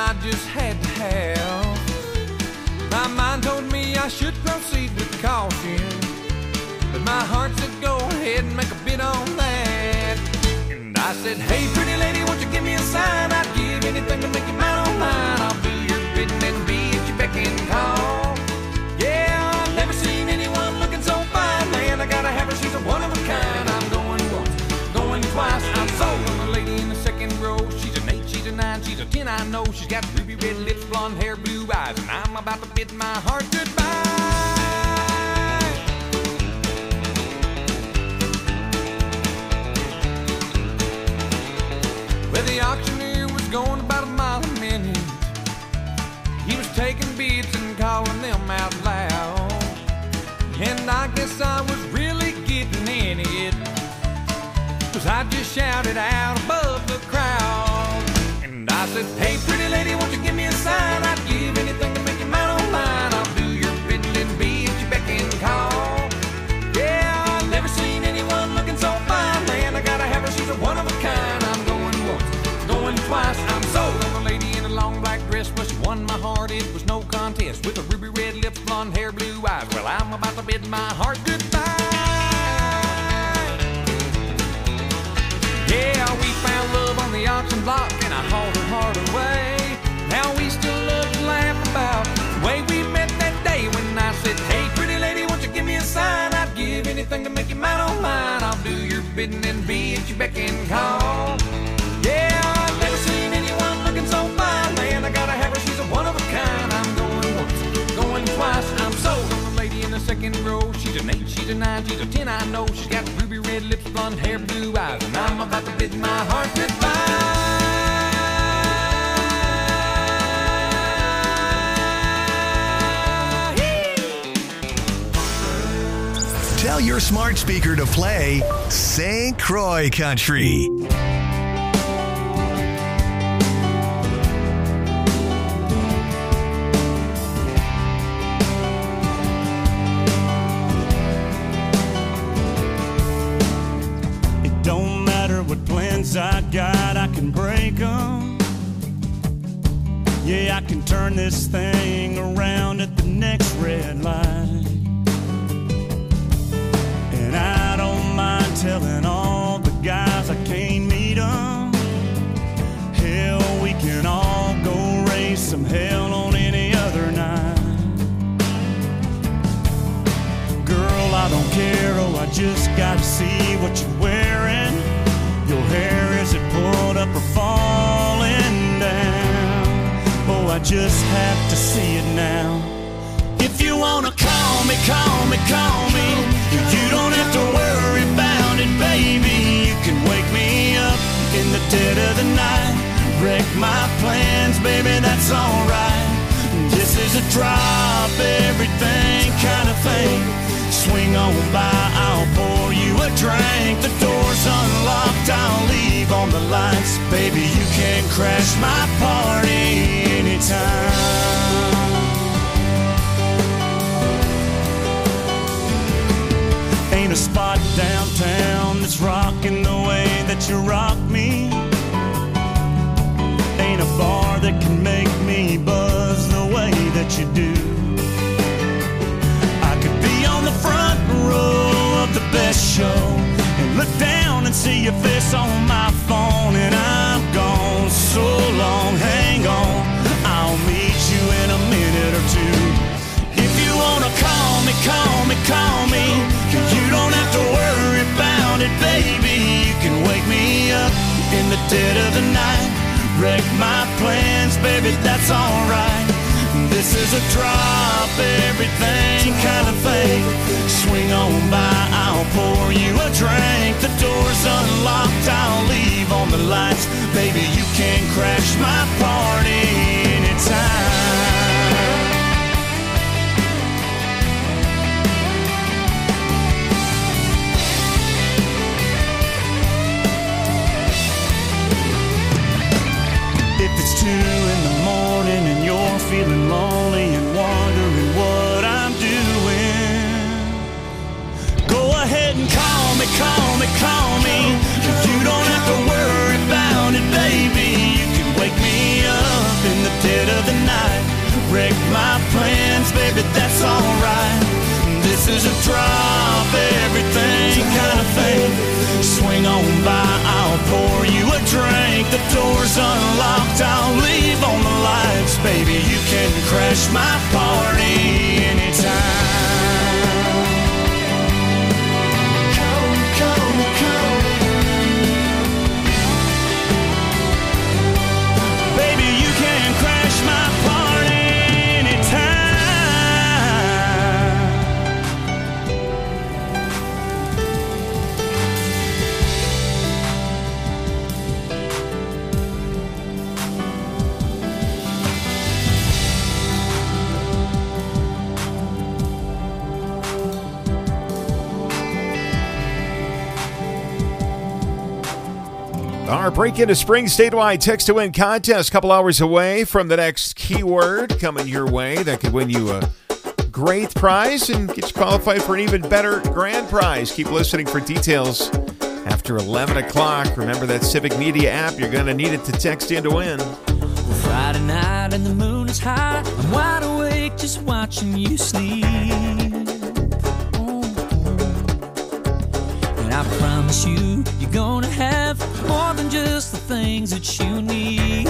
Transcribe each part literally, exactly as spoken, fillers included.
I just had to have. My mind told me I should proceed with caution, but my heart said go ahead and make a bid on that. And I said, hey pretty lady, won't you give me a sign? I'd give anything to make you mine on mine. I'll do your bidding and be at your beck and call. Yeah, I've never seen anyone looking so fine. Man, I gotta have her, she's a one of a kind. I'm going once, going twice, I'm sold on the lady in the second row. She's an eight, she's a nine, she's a ten, I know. She's got ruby red lips, blonde hair, blue eyes, and I'm about to bid my heart goodbye. Well, the auctioneer was going about a mile a minute. He was taking bids and calling them out loud, and I guess I was really getting in it, 'cause I just shouted out above the crowd. And I said, hey pretty lady, won't you give me a sign? I'd give anything to make you mine on mine. I'll do your bidding and be at your beck and call. Yeah, I've never seen anyone looking so fine. Man, I gotta have her, she's a one of a kind. I'm going once, going twice, I'm sold on the lady in a long black dress. Well, she won my heart, it was no contest, with her ruby red lips, blonde hair, blue eyes. Well, I'm about to bid my heart goodbye. Yeah, we found love on the auction block, and I hauled her heart away. Now we still love to laugh about the way we met that day when I said, hey pretty lady, won't you give me a sign? I'd give anything to make you mine on mine. I'll do your bidding and be at your beck and call. Yeah, I've never seen anyone looking so fine. Man, I gotta have her, she's a one of a kind. I'm going once, going twice, I'm sold on the lady in the second row. She's an eight, she's a nine, she's a ten, I know. She's got ruby red lips, blonde hair, blue eyes, and I'm about to bid my heart goodbye. Tell your smart speaker to play Saint Croix Country. It don't matter what plans I got, I can break them. Yeah, I can turn this thing around at the next red light. And I don't mind telling all the guys I can't meet them. Hell, we can all go raise some hell on any other night. Girl, I don't care, oh, I just gotta see what you're wearing. Your hair, is it pulled up or falling down? Oh, I just have to see it now. If you wanna call me, call me, call me. You don't have to worry about it, baby. You can wake me up in the dead of the night. Wreck my plans, baby, that's alright. This is a drop everything kind of thing. Swing on by, I'll pour you a drink. The door's unlocked, I'll leave on the lights. Baby, you can crash my party anytime. Ain't a spot downtown that's rocking the way that you rock me. Ain't a bar that can make me buzz the way that you do. I could be on the front row of the best show and look down and see your face on my phone. And I'm gone so long, hang on, I'll meet you in a minute or two. If you wanna call me, call me, call me. You don't have to worry about it, baby. You can wake me up in the dead of the night. Wreck my plans, baby, that's alright. This is a drop everything kind of thing. Swing on by, I'll pour you a drink. The door's unlocked, I'll leave on the lights. Baby, you can crash my party anytime. If it's two in the morning and you're feeling lonely and wondering what I'm doing, go ahead and call me, call me, call me. You don't have to worry about it, baby. You can wake me up in the wreck my plans, baby, that's alright. This is a drop everything kind of thing. Swing on by, I'll pour you a drink. The door's unlocked, I'll leave on the lights. Baby, you can crash my party anytime. Come, come, come. Baby, you can crash my party anytime. Our Break Into Spring statewide text to win contest, a couple hours away from the next keyword coming your way that could win you a great prize and get you qualified for an even better grand prize. Keep listening for details after eleven o'clock. Remember that Civic Media app, you're going to need it to text in to win. Friday night and the moon is high, I'm wide awake just watching you sleep. I promise you, you're gonna have more than just the things that you need.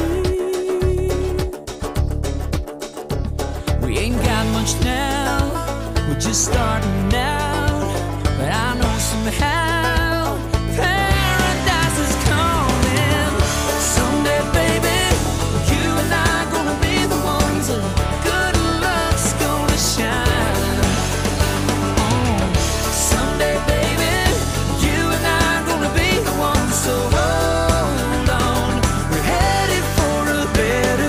We ain't got much now, we're just starting out, but I know somehow paradise is coming. Someday, baby, you and I gonna be the ones that good luck's gonna shine. Oh, someday, baby, so hold on, we're headed for a better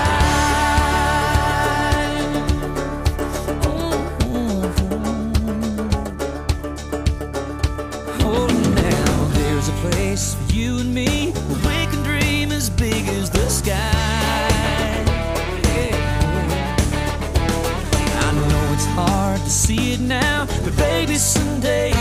life. Mm-hmm. Oh, now there's a place for you and me where we can dream as big as the sky. Yeah. I know it's hard to see it now, but baby, someday